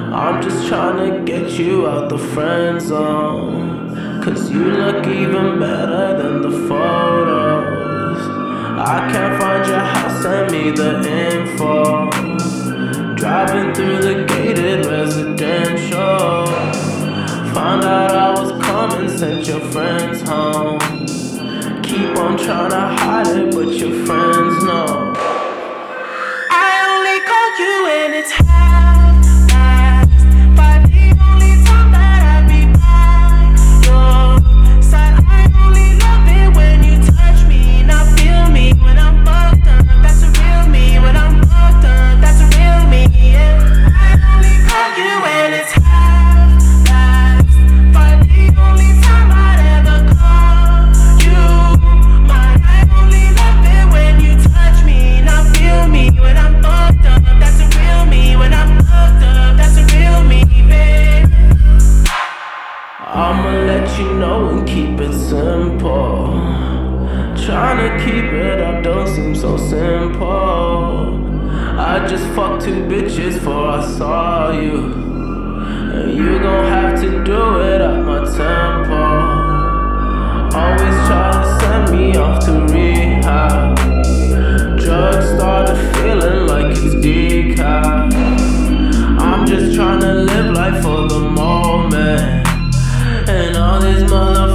I'm just tryna get you out the friend zone, 'cause you look even better than the photos. I can't find your house, send me the info. Driving through the gated residential, found out I was coming, sent your friends home. Keep on tryna hide it, but your friends know. I only call you when it's half-past, but the only time that I be by your side. I only love it when you touch me, not feel me when I'm fucked up. That's a real me when I'm fucked up. That's a real me, yeah. I only call you when it's half-past, but the only time I'd ever call you mine. I only love it when you touch me, not feel me when I'm fucked up. That's a real me when I'm fucked up. That's a real me, babe. I'ma let you know and keep it simple. Tryna keep it up don't seem so simple. I just fucked 2 bitches before I saw you, and you gon' have to do it at my tempo. Always try to send me off to rehab. Drugs started feeling like it's decaf. I'm just tryna live life for the moment, and all these